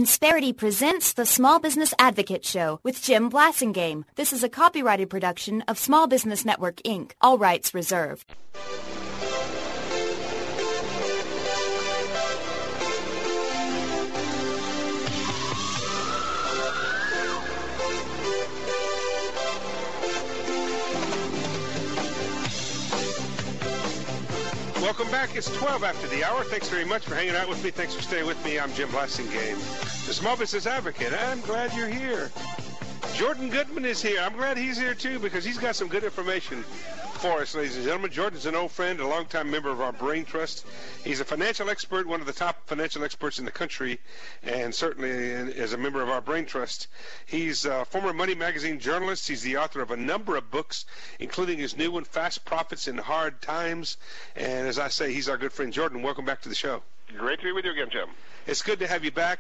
Insperity presents the Small Business Advocate Show with Jim Blasingame. This is a copyrighted production of Small Business Network, Inc. All rights reserved. Welcome back. It's 12 after the hour. Thanks very much for hanging out with me. Thanks for staying with me. I'm Jim Blasingame, the Small Business Advocate. I'm glad you're here. Jordan Goodman is here. I'm glad he's here, too, because he's got some good information for us, ladies and gentlemen. Jordan's an old friend, a longtime member of our Brain Trust. He's a financial expert, one of the top financial experts in the country, and certainly as a member of our Brain Trust. He's a former Money Magazine journalist. He's the author of a number of books, including his new one, Fast Profits in Hard Times. And as I say, he's our good friend. Jordan, welcome back to the show. Great to be with you again, Jim. It's good to have you back.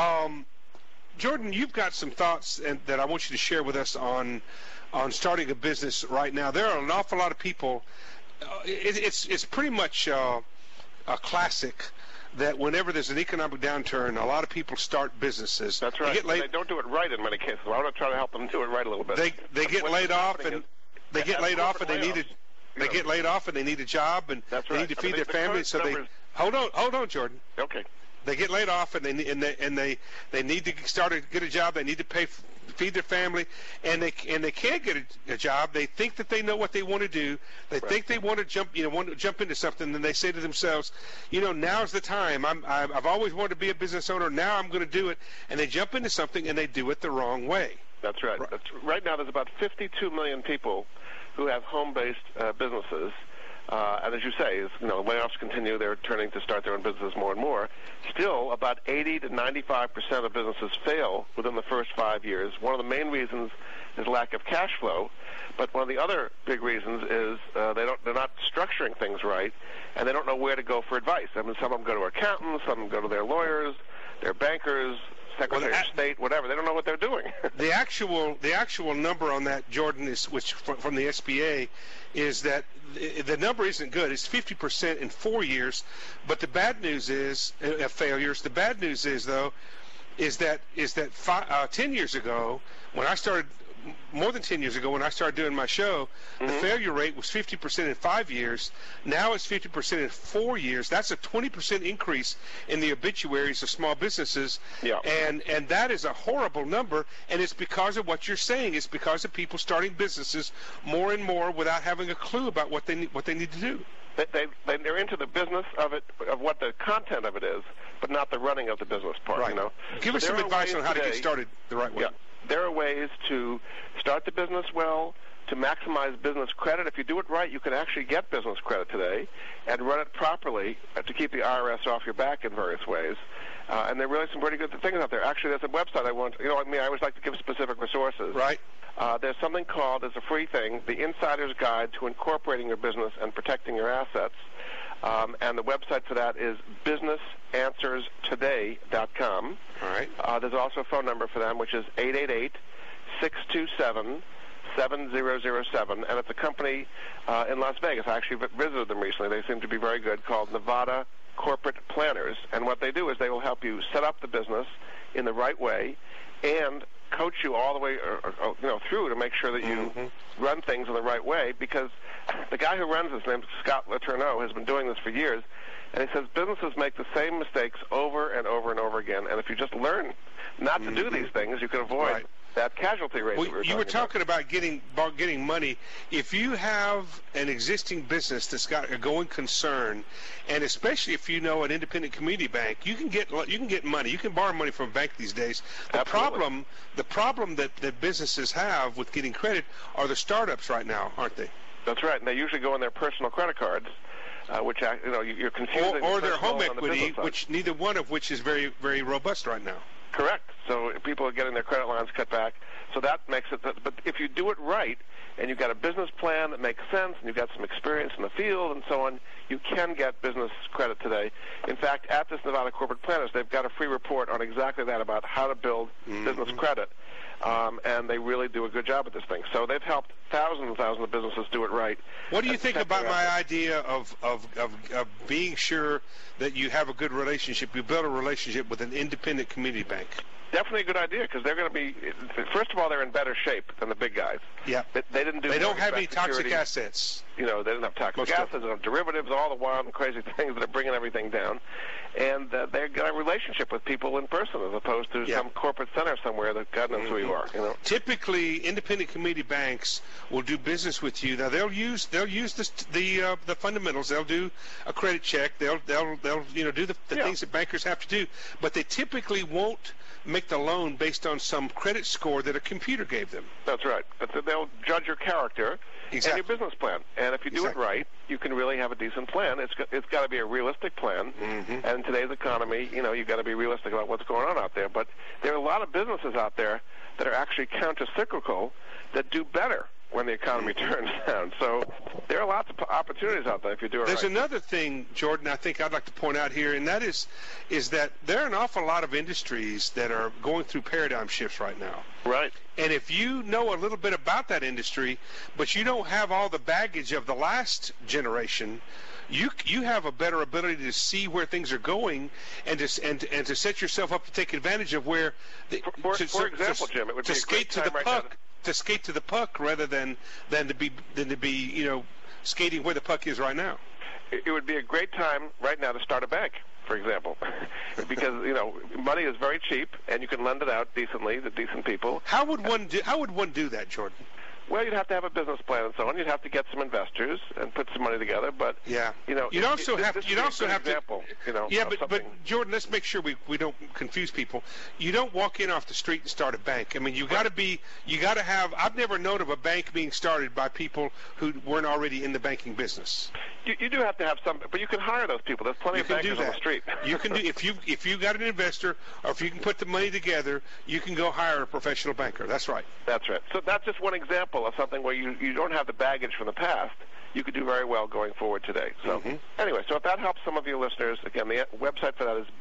Jordan, you've got some thoughts that I want you to share with us on starting a business right now. There are an awful lot of people. It's pretty much a classic that whenever there's an economic downturn, a lot of people start businesses. That's right. They don't do it right in many cases. I want to try to help them do it right a little bit. They get laid off and they get laid off and they need a job and they need to feed their family. So they hold on, Jordan. Okay. They get laid off and they need to get a job. They need to feed their family, and they can't get a job. They think that they know what they want to do. They think they want to jump into something. And they say to themselves, now's the time. I've always wanted to be a business owner. Now I'm going to do it. And they jump into something and they do it the wrong way. That's right. Right now, there's about 52 million people who have home-based businesses. And as you say, layoffs continue. They're turning to start their own businesses more and more. Still, about 80 to 95% of businesses fail within the first 5 years. One of the main reasons is lack of cash flow, but one of the other big reasons is they're not structuring things right, and they don't know where to go for advice. I mean, some of them go to accountants, some of them go to their lawyers, their bankers, Secretary of State, whatever. They don't know what they're doing. The actual number on that, Jordan, which from the SBA, is that the number isn't good. It's 50% in 4 years. But the bad news is failures. The bad news is though, is that 10 years ago when I started. More than 10 years ago when I started doing my show, the failure rate was 50% in 5 years. Now it's 50% in 4 years. That's a 20% increase in the obituaries of small businesses. Yeah. And that is a horrible number, and it's because of what you're saying. It's because of people starting businesses more and more without having a clue about what they need to do. They're into the business of it, of what the content of it is, but not the running of the business part. Right. Give us some advice on how to get started the right way. Yeah. There are ways to start the business well, to maximize business credit. If you do it right, you can actually get business credit today and run it properly to keep the IRS off your back in various ways. And there are really some pretty good things out there. Actually, there's a website I always like to give specific resources. Right. There's something called, there's a free thing, The Insider's Guide to Incorporating Your Business and Protecting Your Assets. And the website for that is businessanswerstoday.com. All right. There's also a phone number for them, which is 888-627-7007. And it's a company in Las Vegas. I actually visited them recently. They seem to be very good, called Nevada Corporate Planners. And what they do is they will help you set up the business in the right way and coach you all the way through to make sure that you run things in the right way, because the guy who runs this, named Scott Letourneau, has been doing this for years, and he says businesses make the same mistakes over and over and over again, and if you just learn not to do these things, you can avoid that casualty rate. Well, you were talking about getting money. If you have an existing business that's got a going concern, and especially if you know an independent community bank, you can get money. You can borrow money from a bank these days. The problem that businesses have with getting credit are the startups right now, aren't they? That's right, and they usually go on their personal credit cards, which you're confusing. Or their home equity, which neither one of which is very, very robust right now. Correct. So people are getting their credit lines cut back. So that makes it. But if you do it right, and you've got a business plan that makes sense, and you've got some experience in the field and so on, you can get business credit today. In fact, at this Nevada Corporate Planners, they've got a free report on exactly that, about how to build business credit. And they really do a good job at this thing. So they've helped thousands and thousands of businesses do it right. What do you think about my idea of being sure that you have a good relationship, you build a relationship with an independent community bank? Definitely a good idea, because they're going to be, first of all, they're in better shape than the big guys. Yeah. They don't have any toxic assets. You know, they didn't have toxic assets, they don't have derivatives, all the wild and crazy things that are bringing everything down. And they've got a relationship with people in person, as opposed to some corporate center somewhere that God knows who you are. You know. Typically, independent community banks will do business with you. Now they'll use the fundamentals. They'll do a credit check. They'll do the things that bankers have to do. But they typically won't make the loan based on some credit score that a computer gave them. That's right. But they'll judge your character and your business plan. And if you do it right, you can really have a decent plan. It's got to be a realistic plan. And in today's economy, you've got to be realistic about what's going on out there. But there are a lot of businesses out there that are actually counter-cyclical that do better when the economy turns down. So there are lots of opportunities out there if you do it right. There's another thing, Jordan, I think I'd like to point out here, and that is that there are an awful lot of industries that are going through paradigm shifts right now. Right. And if you know a little bit about that industry, but you don't have all the baggage of the last generation, you have a better ability to see where things are going and to set yourself up to take advantage of where. For example, Jim, it would be a great time right now to skate to the puck rather than to be skating where the puck is right now. It would be a great time right now to start a bank, for example, because money is very cheap and you can lend it out decently to decent people. How would one do that, Jordan? Well, you'd have to have a business plan and so on. You'd have to get some investors and put some money together. But you'd also have example, to. But Jordan, let's make sure we don't confuse people. You don't walk in off the street and start a bank. I mean, you got to have. I've never known of a bank being started by people who weren't already in the banking business. You do have to have some, but you can hire those people. There's plenty of bankers on the street. You can do if you got an investor, or if you can put the money together, you can go hire a professional banker. That's right. That's right. So that's just one example of something where you don't have the baggage from the past. You could do very well going forward today. So anyway, so if that helps some of your listeners, again, the website for that is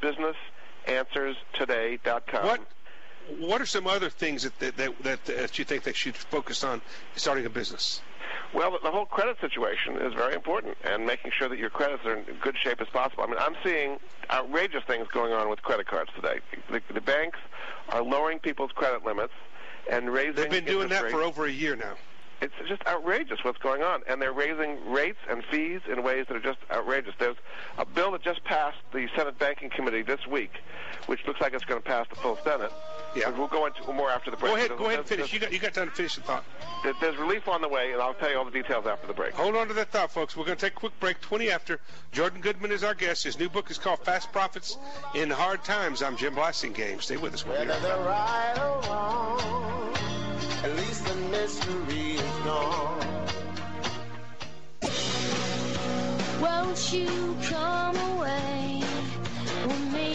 businessanswerstoday.com. What are some other things that you think they should focus on starting a business? Well, the whole credit situation is very important, and making sure that your credits are in good shape as possible. I mean, I'm seeing outrageous things going on with credit cards today. The banks are lowering people's credit limits and raising. They've been doing that for over a year now. It's just outrageous what's going on, and they're raising rates and fees in ways that are just outrageous. There's a bill that just passed the Senate Banking Committee this week, which looks like it's going to pass the full Senate. Yeah. We'll go into more after the break. Go ahead and finish. You got time to finish the thought. There's relief on the way, and I'll tell you all the details after the break. Hold on to that thought, folks. We're going to take a quick break. 20 after. Jordan Goodman is our guest. His new book is called Fast Profits in Hard Times. I'm Jim Blasingame. Stay with us. We'll be right back. Right or wrong, at least the mystery is gone. Won't you come away with me?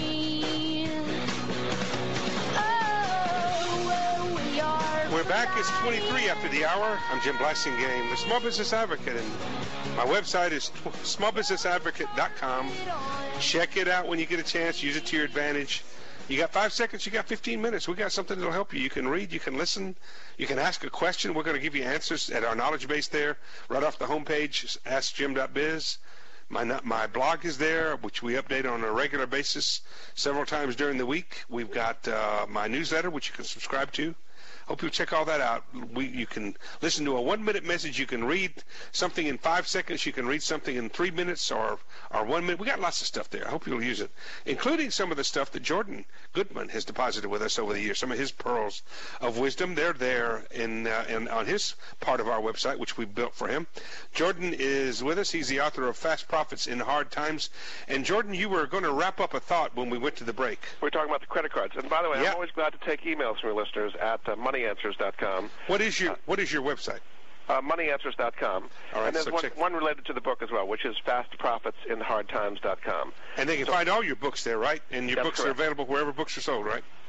We're back. It's 23 after the hour. I'm Jim Blasingame, the Small Business Advocate, and my website is smallbusinessadvocate.com. Check it out when you get a chance. Use it to your advantage. You got 5 seconds. You got 15 minutes. We got something that'll help you. You can read. You can listen. You can ask a question. We're going to give you answers at our knowledge base there, right off the homepage, askjim.biz. My blog is there, which we update on a regular basis several times during the week. We've got my newsletter, which you can subscribe to. Hope you'll check all that out. You can listen to a 1-minute message. You can read something in 5 seconds. You can read something in 3 minutes or 1 minute. We got lots of stuff there. I hope you'll use it, including some of the stuff that Jordan Goodman has deposited with us over the years. Some of his pearls of wisdom. They're there in on his part of our website, which we built for him. Jordan is with us. He's the author of Fast Profits in Hard Times. And Jordan, you were going to wrap up a thought when we went to the break. We're talking about the credit cards. And by the way, I'm always glad to take emails from your listeners at moneyanswers.com. What is your website? Moneyanswers.com. All right, and there's one related to the book as well, which is fastprofitsinhardtimes.com. And they can find all your books there, right? And your books correct. are available wherever books are sold, right?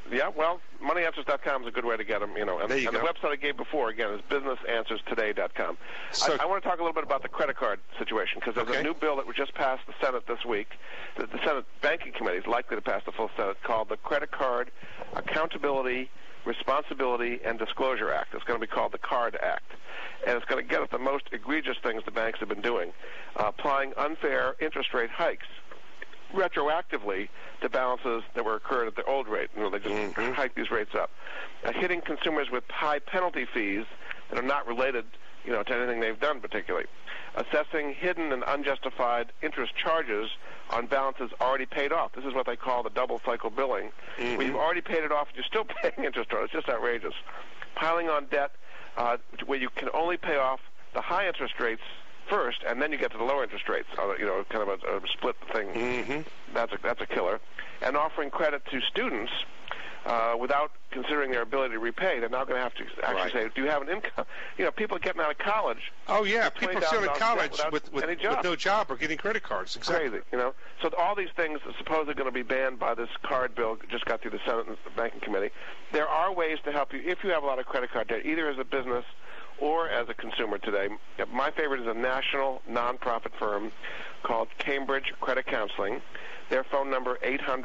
Yeah, well, moneyanswers.com is a good way to get them, you know. And, there you and go. the website I gave before, again, is businessanswerstoday.com. So, I want to talk a little bit about the credit card situation, because there's Okay. a new bill that was just passed the Senate this week. The Senate Banking Committee is likely to pass the full Senate, called the Credit Card Accountability, Responsibility, and Disclosure Act. It's going to be called the CARD Act. And it's going to get at the most egregious things the banks have been doing, applying unfair interest rate hikes retroactively to balances that were occurred at the old rate. You know, they just hike these rates up. Hitting consumers with high penalty fees that are not related, you know, to anything they've done particularly. Assessing hidden and unjustified interest charges on balances already paid off. This is what they call the double cycle billing. When you've already paid it off, you're still paying interest on it. It's just outrageous. Piling on debt where you can only pay off the high interest rates first, and then you get to the lower interest rates. You know, kind of a split thing. That's a killer. And offering credit to students without considering their ability to repay. They're now going to have to actually say, do you have an income? You know, people are getting out of college. Oh, yeah, people are still in college with no job or getting credit cards. Exactly. Crazy, you know. So all these things are supposedly going to be banned by this card bill just got through the Senate and the Banking Committee. There are ways to help you if you have a lot of credit card debt, either as a business or as a consumer today. My favorite is a national nonprofit firm called Cambridge Credit Counseling. Their phone number,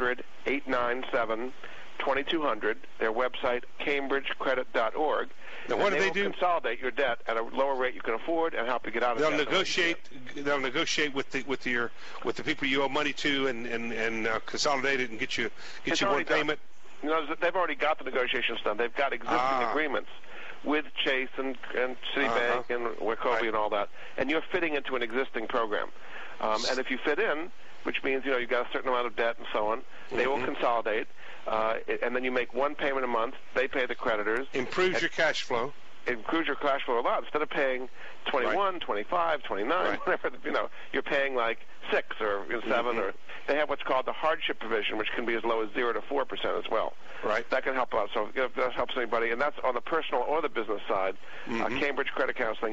800-897-2200. Their website, cambridgecredit.org. Now, what do they do? Consolidate your debt at a lower rate you can afford and help you get out of They'll debt. They'll negotiate with the people you owe money to and consolidate it and get you one payment. You know, they've already got the negotiations done. They've got existing agreements with Chase and Citibank and Wachovia and all that, and you're fitting into an existing program. And if you fit in, which means, you know, you've got a certain amount of debt and so on, they will consolidate, and then you make one payment a month. They pay the creditors. Improves your cash flow. It improves your cash flow a lot. Instead of paying 21, 25, 29, whatever, you know, you're paying like 6 or 7 or they have what's called the hardship provision, which can be as low as 0 to 4% as well. Right. That can help out. So if that helps anybody, and that's on the personal or the business side. Cambridge Credit Counseling,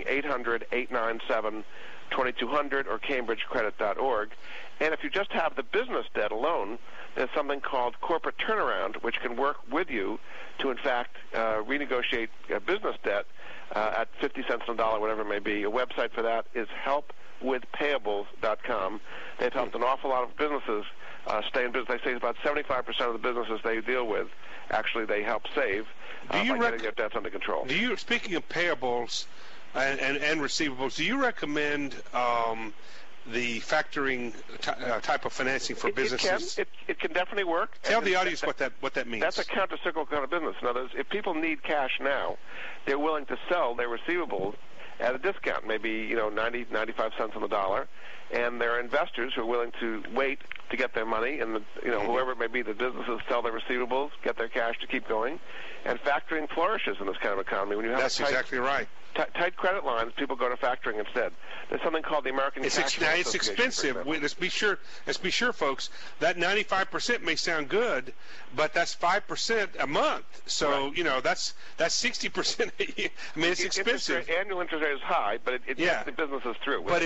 800-897-2200 or cambridgecredit.org. And if you just have the business debt alone, there's something called corporate turnaround, which can work with you to, in fact, renegotiate business debt at 50 cents on the dollar, whatever it may be. A website for that is helpwithpayables.com. They've helped an awful lot of businesses stay in business. They say about 75% of the businesses they deal with, actually, they help save by getting their debts under control. Speaking of payables and receivables, do you recommend the factoring type of financing for businesses? It can definitely work. Tell the audience what that means. That's a counter-cyclical kind of business. In other words, if people need cash now, they're willing to sell their receivables at a discount, maybe 90, 95 cents on the dollar, and there are investors who are willing to wait to get their money, and whoever it may be, the businesses sell their receivables, get their cash to keep going, and factoring flourishes in this kind of economy. When you have exactly right. Tight credit lines, people go to factoring instead. There's something called the American Cash Flow Association. It's expensive. Let's be sure, folks. That 95% may sound good, but that's 5% a month. So that's 60%. I mean, it's expensive. Annual interest rate is high, but it gets the businesses through. But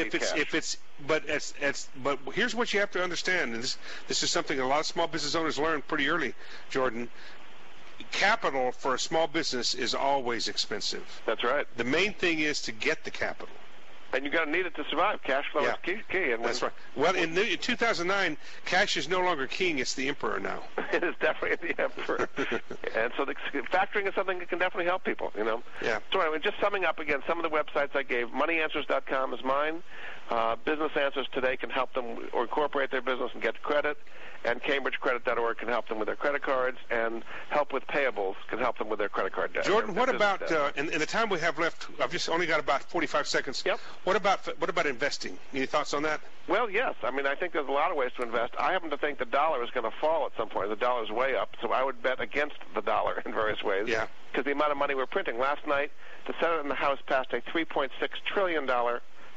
but here's what you have to understand, and this is something a lot of small business owners learn pretty early, Jordan. Capital for a small business is always expensive. That's right. The main thing is to get the capital. And you've got to need it to survive. Cash flow is key. And that's right. Well, in 2009, cash is no longer king. It's the emperor now. It is definitely the emperor. And so factoring is something that can definitely help people, Yeah. So anyway, just summing up again, some of the websites I gave, moneyanswers.com is mine. Business Answers Today can help them or incorporate their business and get credit. And cambridgecredit.org can help them with their credit cards, and Help with Payables can help them with their credit card debt. Jordan, what about in the time we have left? I've just only got about 45 seconds. Yep. What about investing? Any thoughts on that? Well, yes. I mean, I think there's a lot of ways to invest. I happen to think the dollar is going to fall at some point. The dollar is way up, so I would bet against the dollar in various ways. Yeah. Because the amount of money we're printing. Last night, the Senate and the House passed a $3.6 trillion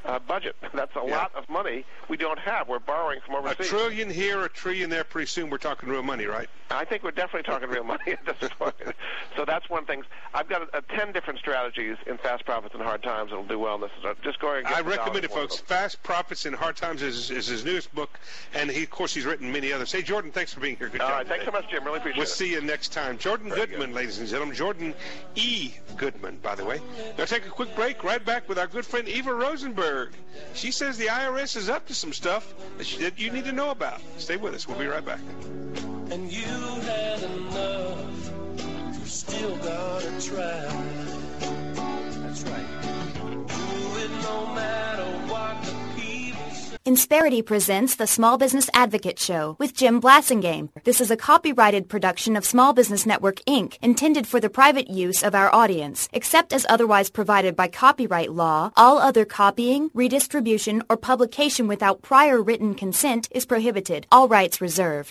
budget. That's a lot of money we don't have. We're borrowing from overseas. $1 trillion here, $1 trillion there. Pretty soon we're talking real money, right? I think we're definitely talking real money at this point. So that's one thing. I've got 10 different strategies in Fast Profits in Hard Times that'll do well in this. Just go and get I recommend it, folks. Fast Profits in Hard Times is his newest book, and of course he's written many others. Hey, Jordan, thanks for being here. Good job. All right, thanks so much, Jim. Really appreciate it. We'll see you next time. Jordan Goodman, ladies and gentlemen. Jordan E. Goodman, by the way. Now take a quick break. Right back with our good friend Eva Rosenberg. She says the IRS is up to some stuff that you need to know about. Stay with us. We'll be right back. And you had enough, you still gotta try. That's right. Do it no matter what the people say. Insperity presents the Small Business Advocate Show with Jim Blasingame. This is a copyrighted production of Small Business Network, Inc., intended for the private use of our audience. Except as otherwise provided by copyright law, all other copying, redistribution, or publication without prior written consent is prohibited. All rights reserved.